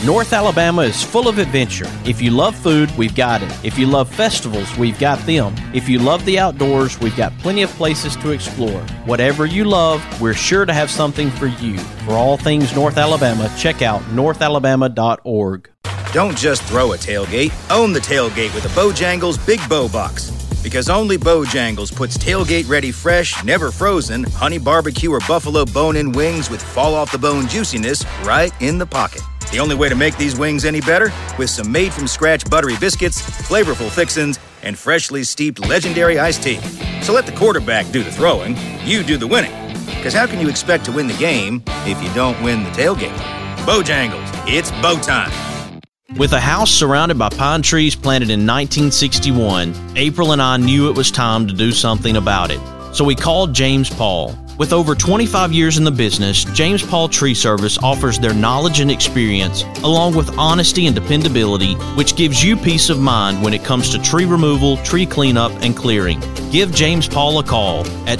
North Alabama is full of adventure. If you love food, we've got it. If you love festivals, we've got them. If you love the outdoors, we've got plenty of places to explore. Whatever you love, we're sure to have something for you. For all things North Alabama, check out northalabama.org. Don't just throw a tailgate. Own the tailgate with a Bojangles Big Bow Box. Because only Bojangles puts tailgate-ready fresh, never frozen, honey barbecue or buffalo bone-in wings with fall-off-the-bone juiciness right in the pocket. The only way to make these wings any better? With some made-from-scratch buttery biscuits, flavorful fixins, and freshly steeped legendary iced tea. So let the quarterback do the throwing, you do the winning. Because how can you expect to win the game if you don't win the tailgate? Bojangles, it's bow time. With a house surrounded by pine trees planted in 1961, April and I knew it was time to do something about it. So we called James Paul. With over 25 years in the business, James Paul Tree Service offers their knowledge and experience, along with honesty and dependability, which gives you peace of mind when it comes to tree removal, tree cleanup, and clearing. Give James Paul a call at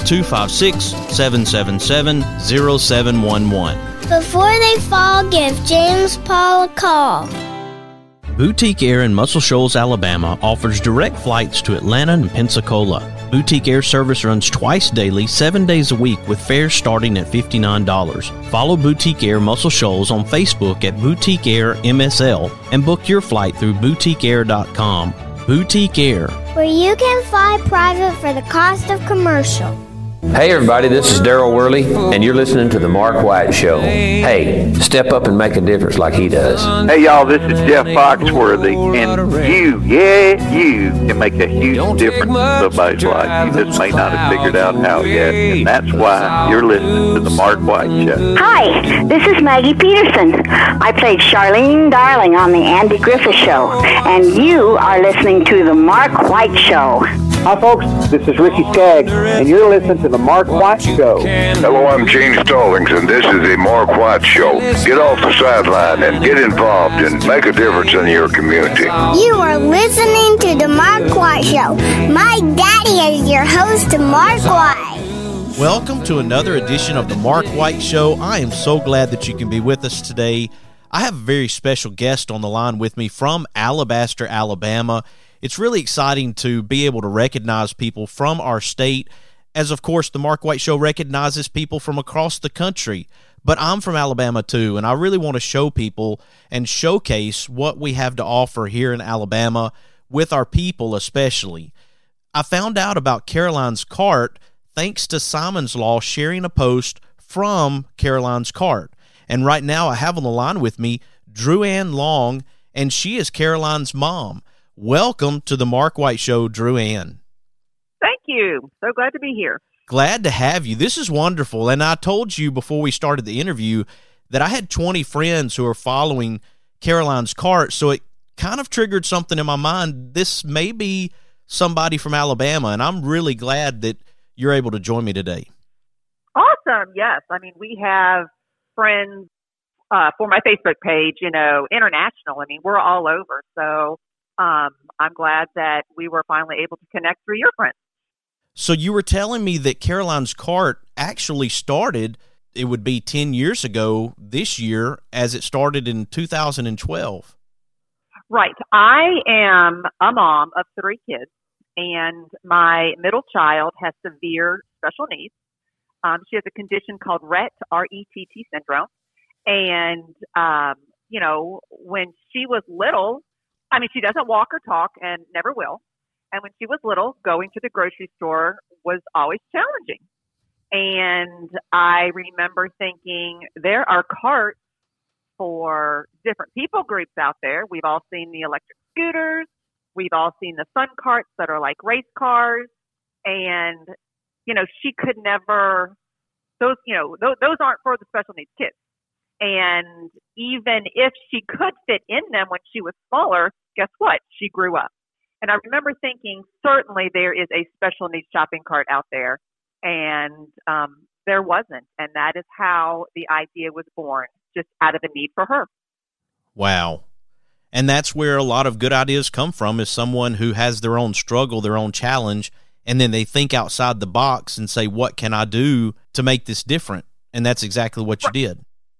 256-777-0711. Before they fall, give James Paul a call. Boutique Air in Muscle Shoals, Alabama offers direct flights to Atlanta and Pensacola. Boutique Air service runs twice daily, 7 days a week with fares starting at $59. Follow Boutique Air Muscle Shoals on Facebook at Boutique Air MSL and book your flight through boutiqueair.com. Boutique Air, where you can fly private for the cost of commercial. Hey everybody, this is Daryl Worley, and you're listening to The Mark White Show. Hey, step up and make a difference like he does. Hey y'all, this is Jeff Foxworthy, and you can make a huge difference in somebody's life. You just may not have figured out how yet, and that's why you're listening to The Mark White Show. Hi, this is Maggie Peterson. I played Charlene Darling on The Andy Griffith Show, and you are listening to The Mark White Show. Hi folks, this is Ricky Skaggs, and you're listening to The Mark White Show. Hello, I'm Gene Stallings, and this is The Mark White Show. Get off the sideline and get involved and make a difference in your community. You are listening to The Mark White Show. My daddy is your host, Mark White. welcome to another edition of The Mark White Show. I am so glad that you can be with us today. I have a very special guest on the line with me from Alabaster, Alabama. It's really exciting to be able to recognize people from our state, as of course the Mark White Show recognizes people from across the country. But I'm from Alabama too, and I really want to show people and showcase what we have to offer here in Alabama with our people especially. I found out about Caroline's Cart thanks to Simon's Law sharing a post from Caroline's Cart. And right now I have on the line with me Drew Ann Long, and she is Caroline's mom. Welcome to the Mark White Show, Drew Ann. Thank you. So glad to be here. Glad to have you. This is wonderful. And I told you before we started the interview that I had 20 friends who are following Caroline's Cart, so it kind of triggered something in my mind. This may be somebody from Alabama, and I'm really glad that you're able to join me today. Awesome. Yes. I mean, we have friends for my Facebook page, international. I mean, we're all over. So I'm glad that we were finally able to connect through your friends. So you were telling me that Caroline's Cart actually started, it would be 10 years ago this year, as it started in 2012. Right. I am a mom of 3 kids, and my middle child has severe special needs. She has a condition called Rett, R-E-T-T syndrome. And, when she was little, I mean, she doesn't walk or talk and never will. And when she was little, going to the grocery store was always challenging. And I remember thinking, there are carts for different people groups out there. We've all seen the electric scooters. We've all seen the fun carts that are like race cars. And, she could never, those aren't for the special needs kids. And even if she could fit in them when she was smaller, guess what? She grew up. And I remember thinking, certainly there is a special needs shopping cart out there. And there wasn't. And that is how the idea was born, just out of a need for her. Wow. And that's where a lot of good ideas come from, is someone who has their own struggle, their own challenge, and then they think outside the box and say, what can I do to make this different? And that's exactly what you did.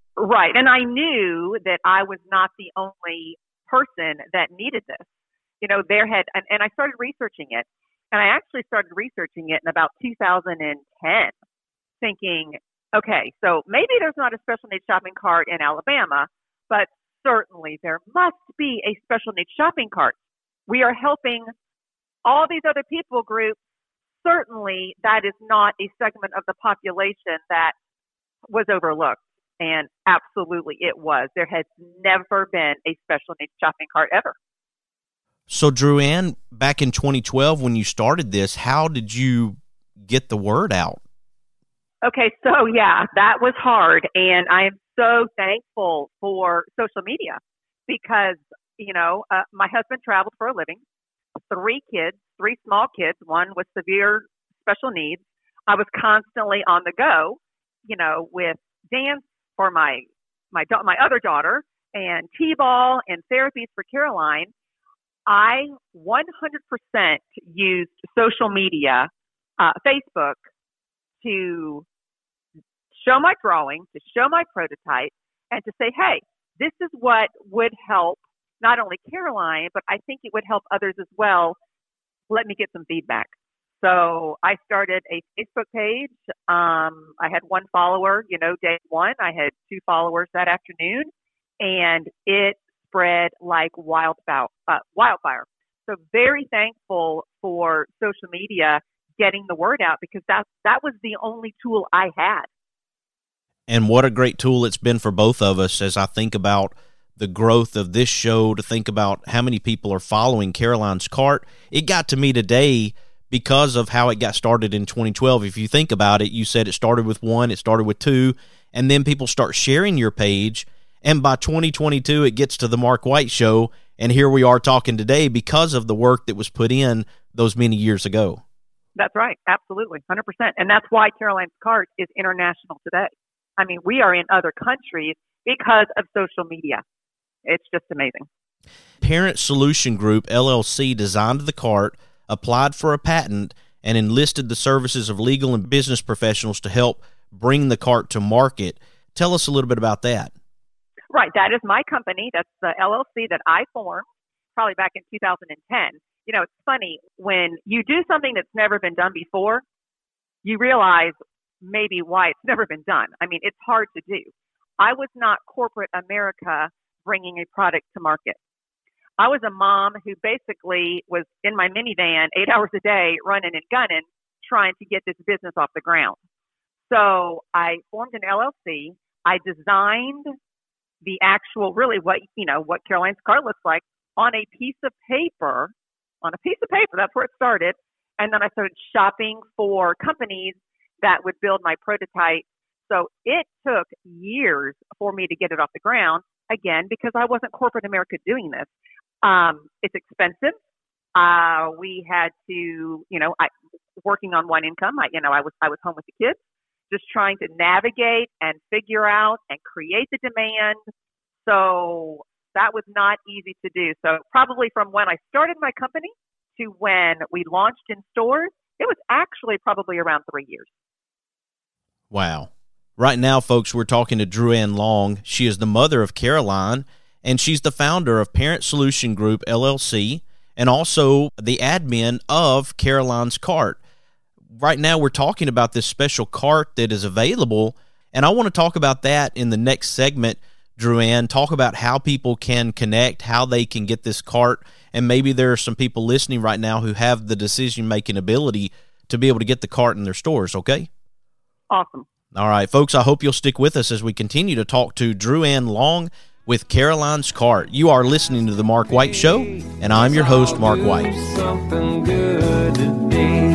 Right. And I knew that I was not the only person that needed this. You know, and I started researching it. And I actually started researching it in about 2010, thinking, okay, so maybe there's not a special needs shopping cart in Alabama, but certainly there must be a special needs shopping cart. We are helping all these other people groups. Certainly that is not a segment of the population that was overlooked. And absolutely it was. There has never been a special needs shopping cart ever. So, Drew-Ann, back in 2012 when you started this, how did you get the word out? Okay, so yeah, that was hard. And I am so thankful for social media because, you know, my husband traveled for a living, 3 small kids, one with severe special needs. I was constantly on the go, you know, with dance for my other daughter and T-ball and therapies for Caroline. I 100% used social media, Facebook, to show my drawing, to show my prototype, and to say, hey, this is what would help not only Caroline, but I think it would help others as well. Let me get some feedback. So I started a Facebook page. I had 1 follower, you know, day 1. I had 2 followers that afternoon, and it spread like wildfire. So very thankful for social media getting the word out because that was the only tool I had. And what a great tool it's been for both of us as I think about the growth of this show, to think about how many people are following Caroline's Cart. It got to me today because of how it got started in 2012. If you think about it, you said it started with 1, it started with 2, and then people start sharing your page. And by 2022, it gets to the Mark White Show, and here we are talking today because of the work that was put in those many years ago. That's right. Absolutely. 100%. And that's why Caroline's Cart is international today. I mean, we are in other countries because of social media. It's just amazing. Parent Solution Group, LLC, designed the cart, applied for a patent, and enlisted the services of legal and business professionals to help bring the cart to market. Tell us a little bit about that. Right. That is my company. That's the LLC that I formed probably back in 2010. You know, it's funny, when you do something that's never been done before, you realize maybe why it's never been done. I mean, it's hard to do. I was not corporate America bringing a product to market. I was a mom who basically was in my minivan 8 hours a day, running and gunning, trying to get this business off the ground. So I formed an LLC. I designed the actual, really what Caroline's Cart looks like on a piece of paper. That's where it started. And then I started shopping for companies that would build my prototype. So it took years for me to get it off the ground, again, because I wasn't corporate America doing this. It's expensive. We had to, working on one income. I was home with the kids, just trying to navigate and figure out and create the demand. So that was not easy to do. So probably from when I started my company to when we launched in stores, it was actually probably around 3 years. Wow. Right now, folks, we're talking to Drew-Ann Long. She is the mother of Caroline, and she's the founder of Parent Solution Group, LLC, and also the admin of Caroline's Cart. Right now, we're talking about this special cart that is available, and I want to talk about that in the next segment, Drew-Ann. Talk about how people can connect, how they can get this cart, and maybe there are some people listening right now who have the decision-making ability to be able to get the cart in their stores, okay? Awesome. All right, folks, I hope you'll stick with us as we continue to talk to Drew-Ann Long with Caroline's Cart. You are listening to The Mark White Show, and I'm your host, Mark White. Something good today.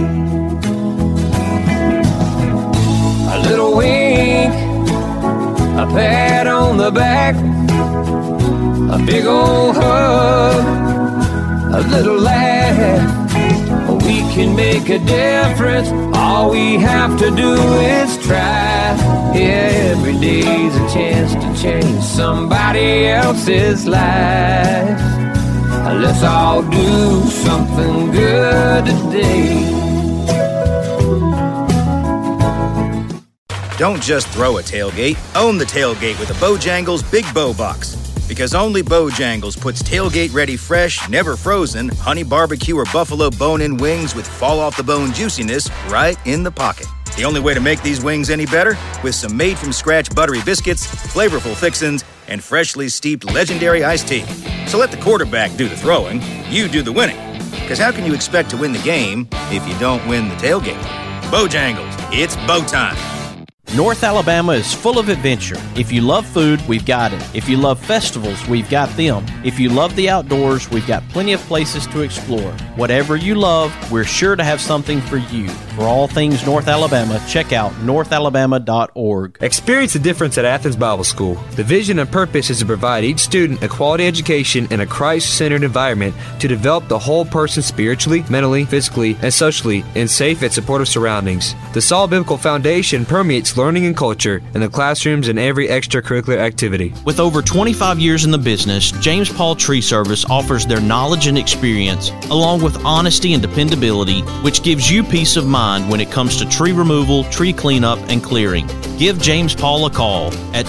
A little wink, a pat on the back, a big old hug, a little laugh. We can make a difference. All we have to do is try. Yeah, every day's a chance to change somebody else's life. Let's all do something good today. Don't just throw a tailgate, own the tailgate with a Bojangles Big Bow Box. Because only Bojangles puts tailgate-ready fresh, never frozen, honey barbecue or buffalo bone-in wings with fall-off-the-bone juiciness right in the pocket. The only way to make these wings any better? With some made-from-scratch buttery biscuits, flavorful fixins, and freshly steeped legendary iced tea. So let the quarterback do the throwing, you do the winning. Because how can you expect to win the game if you don't win the tailgate? Bojangles, it's bow time. North Alabama is full of adventure. If you love food, we've got it. If you love festivals, we've got them. If you love the outdoors, we've got plenty of places to explore. Whatever you love, we're sure to have something for you. For all things North Alabama, check out northalabama.org. Experience the difference at Athens Bible School. The vision and purpose is to provide each student a quality education in a Christ-centered environment to develop the whole person spiritually, mentally, physically, and socially in safe and supportive surroundings. The solid biblical foundation permeates learning and culture in the classrooms and every extracurricular activity. With over 25 years in the business, James Paul Tree Service offers their knowledge and experience, along with honesty and dependability, which gives you peace of mind when it comes to tree removal, tree cleanup, and clearing. Give James Paul a call at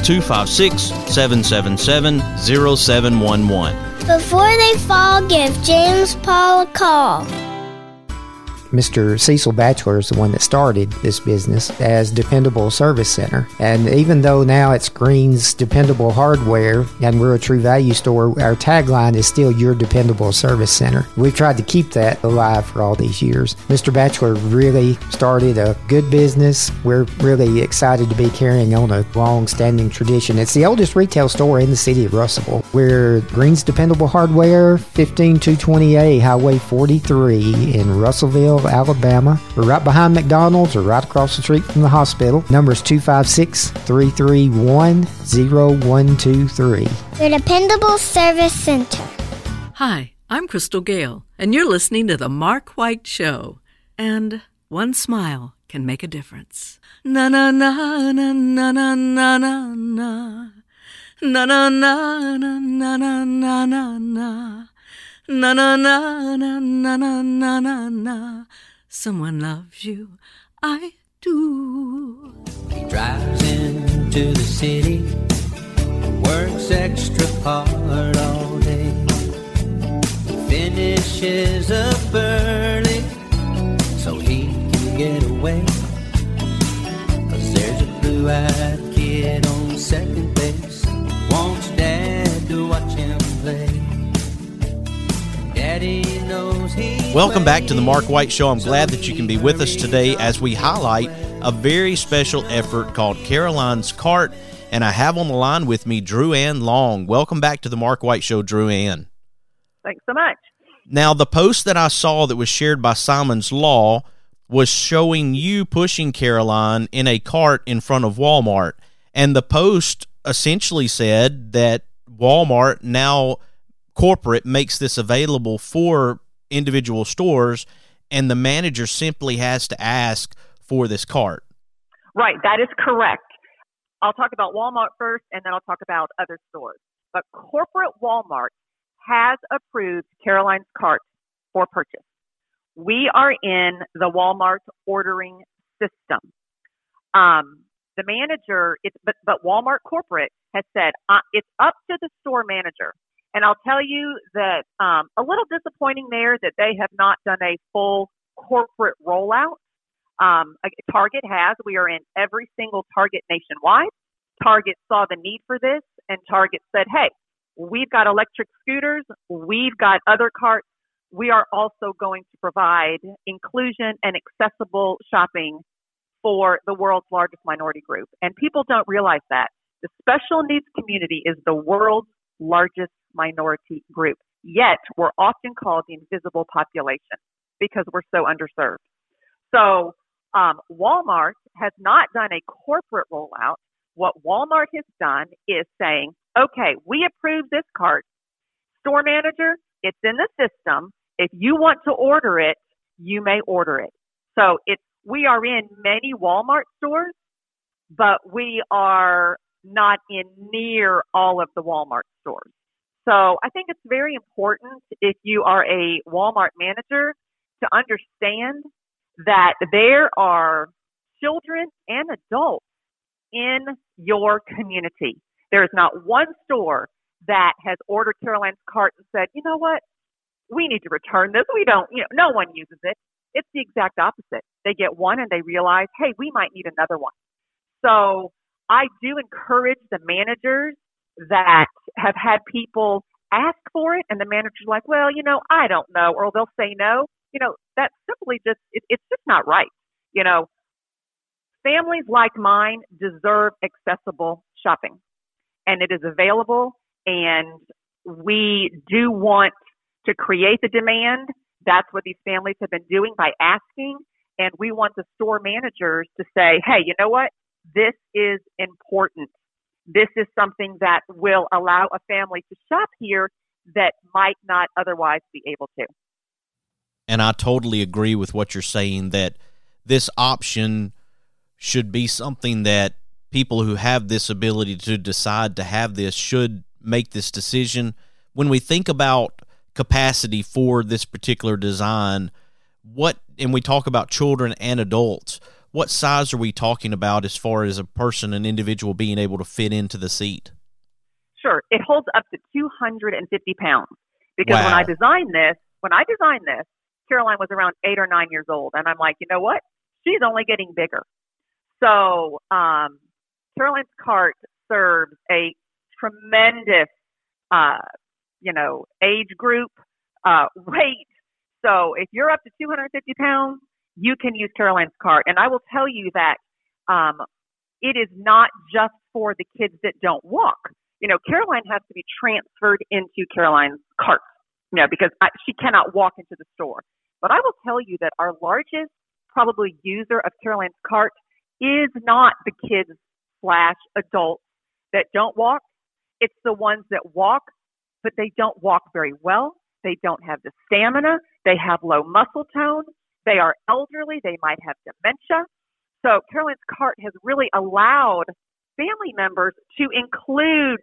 256-777-0711. Before they fall, give James Paul a call. Mr. Cecil Batchelor is the one that started this business as Dependable Service Center. And even though now it's Green's Dependable Hardware and we're a True Value store, our tagline is still Your Dependable Service Center. We've tried to keep that alive for all these years. Mr. Batchelor really started a good business. We're really excited to be carrying on a long-standing tradition. It's the oldest retail store in the city of Russellville. We're Green's Dependable Hardware, 15228 Highway 43 in Russellville, Alabama. We're right behind McDonald's or right across the street from the hospital. Number is 256-331-0123. Your Dependable Service Center. Hi, I'm Crystal Gale, and you're listening to The Mark White Show. And one smile can make a difference. Na na na na na na na na na. Na na na na na na na na na. Na na na na na na na na na. Someone loves you, I do. He drives into the city, works extra hard all day, finishes up early so he can get away. 'Cause there's a blue-eyed kid on second base, wants Dad to watch him play. Welcome back to the Mark White Show. I'm glad that you can be with us today as we highlight a very special effort called Caroline's Cart, and I have on the line with me Drew Ann Long. Welcome back to the Mark White Show, Drew Ann. Thanks so much. Now, the post that I saw that was shared by Simon's Law was showing you pushing Caroline in a cart in front of Walmart, and the post essentially said that Walmart now corporate makes this available for individual stores, and the manager simply has to ask for this cart. Right, that is correct. I'll talk about Walmart first, and then I'll talk about other stores. But corporate Walmart has approved Caroline's Cart for purchase. We are in the Walmart ordering system. The manager, but Walmart corporate has said it's up to the store manager. And I'll tell you that a little disappointing there that they have not done a full corporate rollout. Target has. We are in every single Target nationwide. Target saw the need for this, and Target said, hey, we've got electric scooters. We've got other carts. We are also going to provide inclusion and accessible shopping for the world's largest minority group. And people don't realize that. The special needs community is the world's largest minority group. Yet, we're often called the invisible population because we're so underserved. So, Walmart has not done a corporate rollout. What Walmart has done is saying, okay, we approve this cart. Store manager, it's in the system. If you want to order it, you may order it. So we are in many Walmart stores, but we are not in near all of the Walmart stores. So I think it's very important if you are a Walmart manager to understand that there are children and adults in your community. There is not one store that has ordered Caroline's cart and said, you know what, we need to return this. We don't, no one uses it. It's the exact opposite. They get one and they realize, hey, we might need another one. So I do encourage the managers that have had people ask for it and the manager's like, well, I don't know, or they'll say no. That's simply just, it's just not right. Families like mine deserve accessible shopping, and it is available, and we do want to create the demand. That's what these families have been doing by asking, and we want the store managers to say, hey, you know what? This is important. This is something that will allow a family to shop here that might not otherwise be able to. And I totally agree with what you're saying, that this option should be something that people who have this ability to decide to have this should make this decision. When we think about capacity for this particular design, and we talk about children and adults, what size are we talking about as far as an individual being able to fit into the seat? Sure. It holds up to 250 pounds. Because wow. when I designed this, Caroline was around 8 or 9 years old. And I'm like, you know what? She's only getting bigger. So Caroline's cart serves a tremendous, age group, weight. So if you're up to 250 pounds, you can use Caroline's cart. And I will tell you that it is not just for the kids that don't walk. Caroline has to be transferred into Caroline's cart, because she cannot walk into the store. But I will tell you that our largest probably user of Caroline's cart is not the kids / adults that don't walk. It's the ones that walk, but they don't walk very well. They don't have the stamina. They have low muscle tone. They are elderly. They might have dementia. So Caroline's cart has really allowed family members to include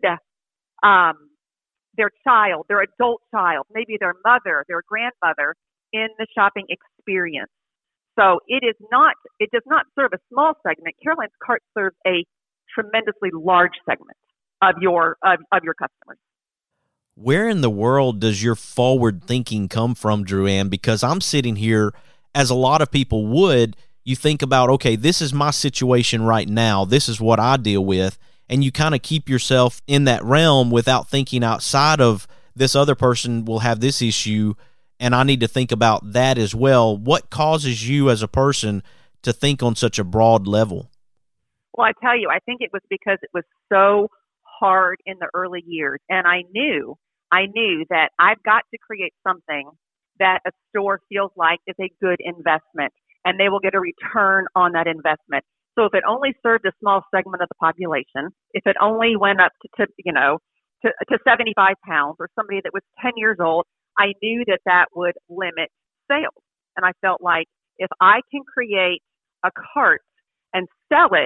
their child, their adult child, maybe their mother, their grandmother in the shopping experience. So it does not serve a small segment. Caroline's cart serves a tremendously large segment of your customers. Where in the world does your forward thinking come from, Drew-Ann? Because I'm sitting here, as a lot of people would, you think about, okay, this is my situation right now. This is what I deal with. And you kind of keep yourself in that realm without thinking outside of this other person will have this issue, and I need to think about that as well. What causes you as a person to think on such a broad level? Well, I tell you, I think it was because it was so hard in the early years. And I knew that I've got to create something that a store feels like is a good investment, and they will get a return on that investment. So if it only served a small segment of the population, if it only went up to 75 pounds, or somebody that was 10 years old, I knew that would limit sales. And I felt like if I can create a cart and sell it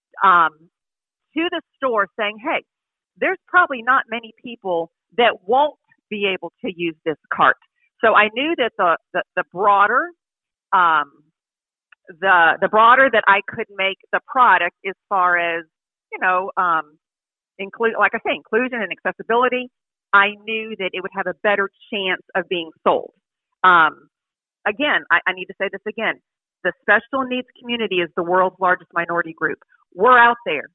to the store saying, hey, there's probably not many people that won't be able to use this cart. So I knew that the broader that I could make the product, as far as, inclusion and accessibility, I knew that it would have a better chance of being sold. Again, I need to say this again. The special needs community is the world's largest minority group. We're out there.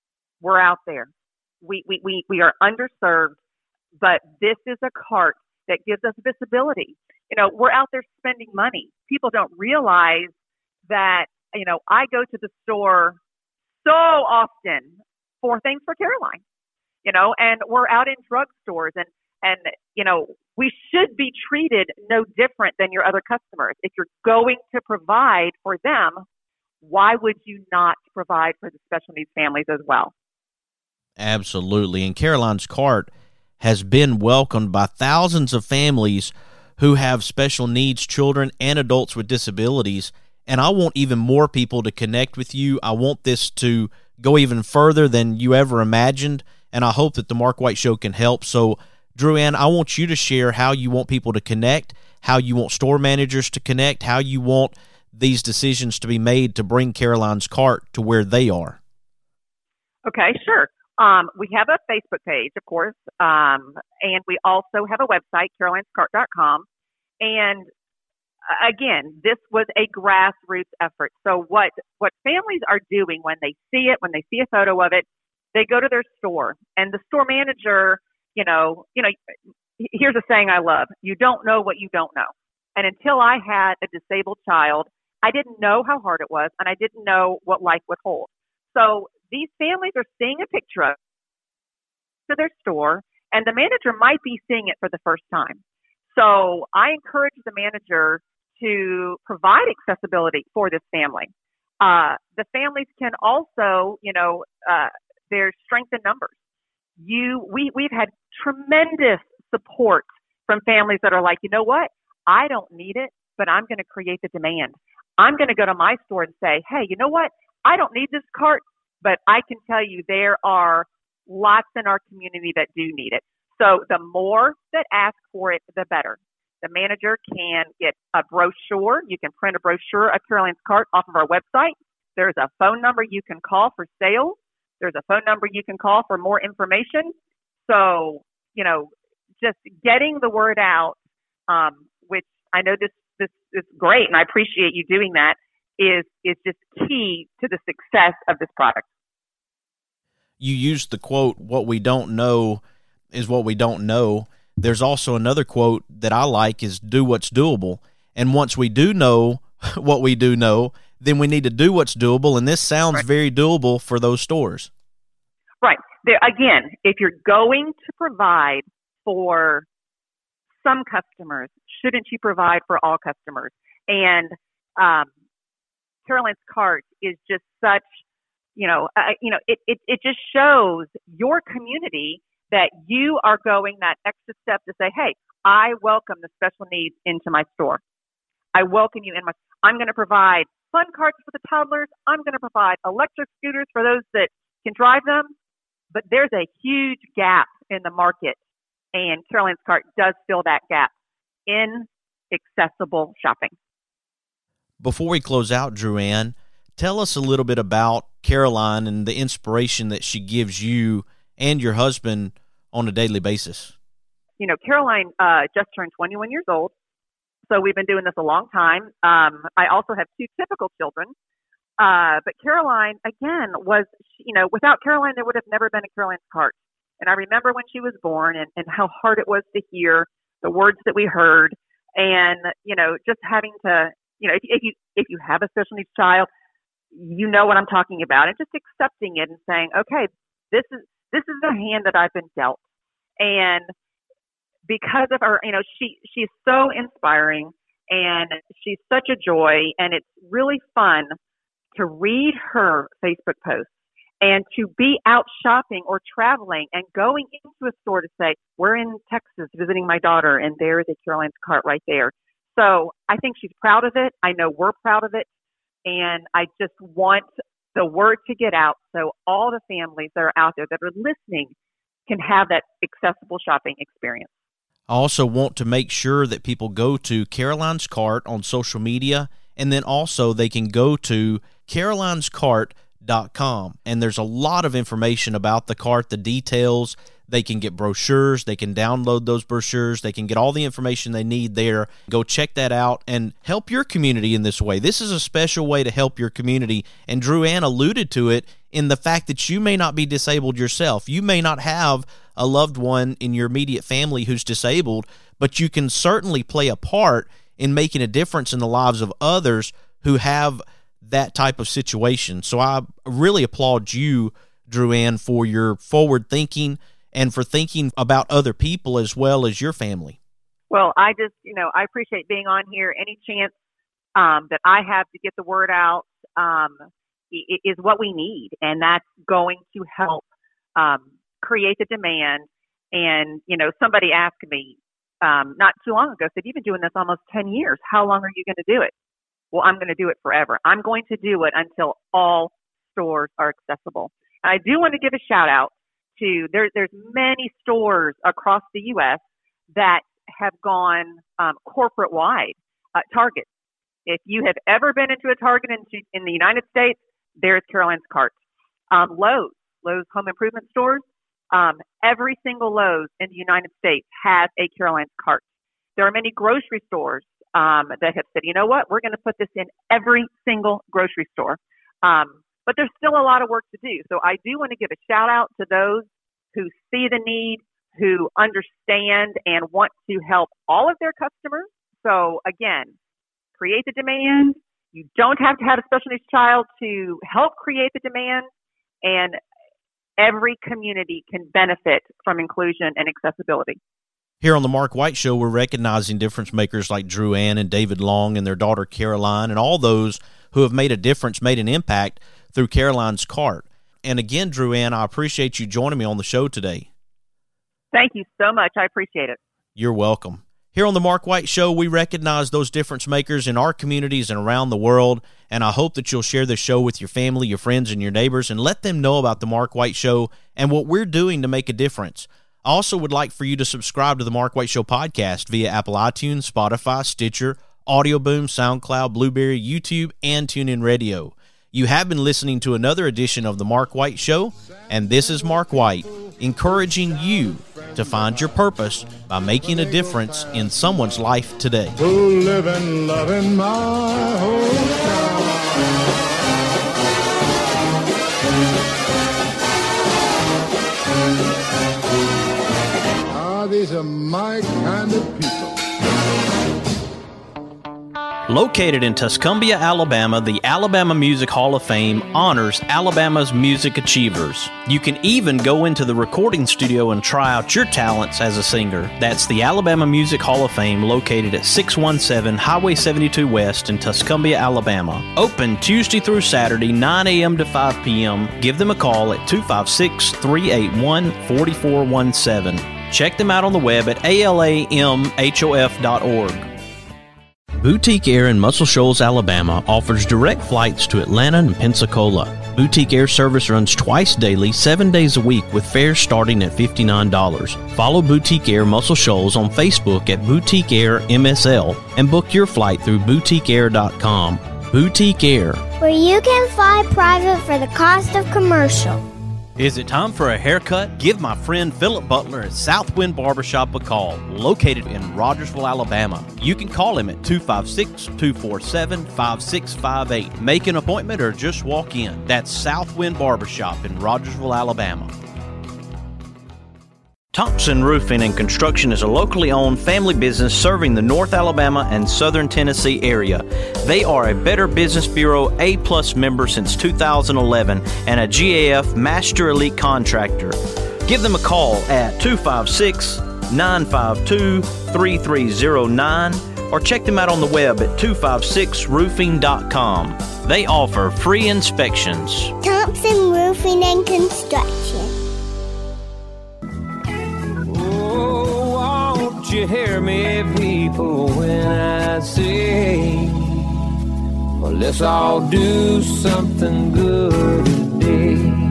We are underserved, but this is a cart that gives us visibility. We're out there spending money. People don't realize that, I go to the store so often for things for Caroline, and we're out in drugstores and we should be treated no different than your other customers. If you're going to provide for them, why would you not provide for the special needs families as well? Absolutely. And Caroline's cart has been welcomed by thousands of families who have special needs children and adults with disabilities. And I want even more people to connect with you. I want this to go even further than you ever imagined. And I hope that the Mark White Show can help. So, Drew-Ann, I want you to share how you want people to connect, how you want store managers to connect, how you want these decisions to be made to bring Caroline's cart to where they are. Okay, sure. We have a Facebook page, of course, and we also have a website, carolinescart.com. And again, this was a grassroots effort. So what families are doing when they see it, when they see a photo of it, they go to their store, and the store manager, here's a saying I love: you don't know what you don't know. And until I had a disabled child, I didn't know how hard it was, and I didn't know what life would hold. So these families are seeing a picture of to their store, and the manager might be seeing it for the first time. So I encourage the manager to provide accessibility for this family. The families can also, there's strength in numbers. We've had tremendous support from families that are like, you know what? I don't need it, but I'm going to create the demand. I'm going to go to my store and say, hey, you know what? I don't need this cart, but I can tell you there are lots in our community that do need it. So the more that ask for it, the better. The manager can get a brochure. You can print a brochure of Caroline's Cart off of our website. There's a phone number you can call for sales. There's a phone number you can call for more information. So, just getting the word out, which I know this is great, and I appreciate you doing that, is just key to the success of this product. You used the quote, "What we don't know is what we don't know." There's also another quote that I like is, "Do what's doable." And once we do know what we do know, then we need to do what's doable. And this sounds very doable for those stores. Right. There, again, if you're going to provide for some customers, shouldn't you provide for all customers? And Caroline's Cart is just such, it just shows your community that you are going that extra step to say, hey, I welcome the special needs into my store. I welcome you in I'm going to provide fun carts for the toddlers. I'm going to provide electric scooters for those that can drive them. But there's a huge gap in the market, and Caroline's Cart does fill that gap in accessible shopping. Before we close out, Drew-Ann, tell us a little bit about Caroline and the inspiration that she gives you and your husband on a daily basis. Caroline just turned 21 years old, so we've been doing this a long time. I also have two typical children, but Caroline, again, was, without Caroline, there would have never been a Caroline's Cart. And I remember when she was born and how hard it was to hear the words that we heard, and, just having to, if you have a special needs child, you know what I'm talking about, and just accepting it and saying, okay, this is the hand that I've been dealt. And because of her, she's so inspiring, and she's such a joy, and it's really fun to read her Facebook posts and to be out shopping or traveling and going into a store to say, we're in Texas visiting my daughter, and there is a Caroline's Cart right there. So I think she's proud of it. I know we're proud of it. And I just want the word to get out so all the families that are out there that are listening can have that accessible shopping experience. I also want to make sure that people go to Caroline's Cart on social media, and then also they can go to carolinescart.com. And there's a lot of information about the cart, the details. They can get brochures. They can download those brochures. They can get all the information they need there. Go check that out and help your community in this way. This is a special way to help your community. And Drew-Ann alluded to it in the fact that you may not be disabled yourself. You may not have a loved one in your immediate family who's disabled, but you can certainly play a part in making a difference in the lives of others who have that type of situation. So I really applaud you, Drew-Ann, for your forward thinking and for thinking about other people as well as your family. Well, I just, I appreciate being on here. Any chance that I have to get the word out is what we need, and that's going to help create the demand. And, somebody asked me not too long ago, said, you've been doing this almost 10 years. How long are you going to do it? Well, I'm going to do it forever. I'm going to do it until all stores are accessible. And I do want to give a shout out to, there's many stores across the U.S. that have gone corporate wide. Target. If you have ever been into a Target in the United States, there's Caroline's Cart. Lowe's Lowe's home improvement stores. Every single Lowe's in the United States has a Caroline's cart. There are many grocery stores that have said, you know what, we're going to put this in every single grocery store. But there's still a lot of work to do. So I do want to give a shout out to those who see the need, who understand and want to help all of their customers. So again, create the demand. You don't have to have a special needs child to help create the demand, and every community can benefit from inclusion and accessibility. Here on the Mark White Show, we're recognizing difference makers like Drew Ann and David Long and their daughter Caroline, and all those who have made a difference, made an impact through Caroline's Cart. And again, Drew Ann, I appreciate you joining me on the show today. Thank you so much. I appreciate it. You're welcome. Here on the Mark White Show, we recognize those difference makers in our communities and around the world, and I hope that you'll share this show with your family, your friends, and your neighbors, and let them know about the Mark White Show and what we're doing to make a difference. I also would like for you to subscribe to the Mark White Show podcast via Apple iTunes, Spotify, Stitcher, Audio Boom, SoundCloud, Blueberry, YouTube, and TuneIn Radio. You have been listening to another edition of the Mark White Show, and this is Mark White, encouraging you to find your purpose by making a difference in someone's life today. Who live and love in my hometown. These are my kind of people. Located in Tuscumbia, Alabama, the Alabama Music Hall of Fame honors Alabama's music achievers. You can even go into the recording studio and try out your talents as a singer. That's the Alabama Music Hall of Fame, located at 617 Highway 72 West in Tuscumbia, Alabama. Open Tuesday through Saturday, 9 a.m. to 5 p.m. Give them a call at 256-381-4417. Check them out on the web at alamhof.org. Boutique Air in Muscle Shoals, Alabama offers direct flights to Atlanta and Pensacola. Boutique Air service runs twice daily, 7 days a week, with fares starting at $59. Follow Boutique Air Muscle Shoals on Facebook at Boutique Air MSL and book your flight through boutiqueair.com. Boutique Air, where you can fly private for the cost of commercial. Is it time for a haircut? Give my friend Philip Butler at Southwind Barbershop a call, located in Rogersville, Alabama. You can call him at 256-247-5658. Make an appointment or just walk in. That's Southwind Barbershop in Rogersville, Alabama. Thompson Roofing and Construction is a locally owned family business serving the North Alabama and Southern Tennessee area. They are a Better Business Bureau A+ member since 2011 and a GAF Master Elite Contractor. Give them a call at 256-952-3309 or check them out on the web at 256roofing.com. They offer free inspections. Thompson Roofing and Construction. You hear me, people, when I say, well, let's all do something good today.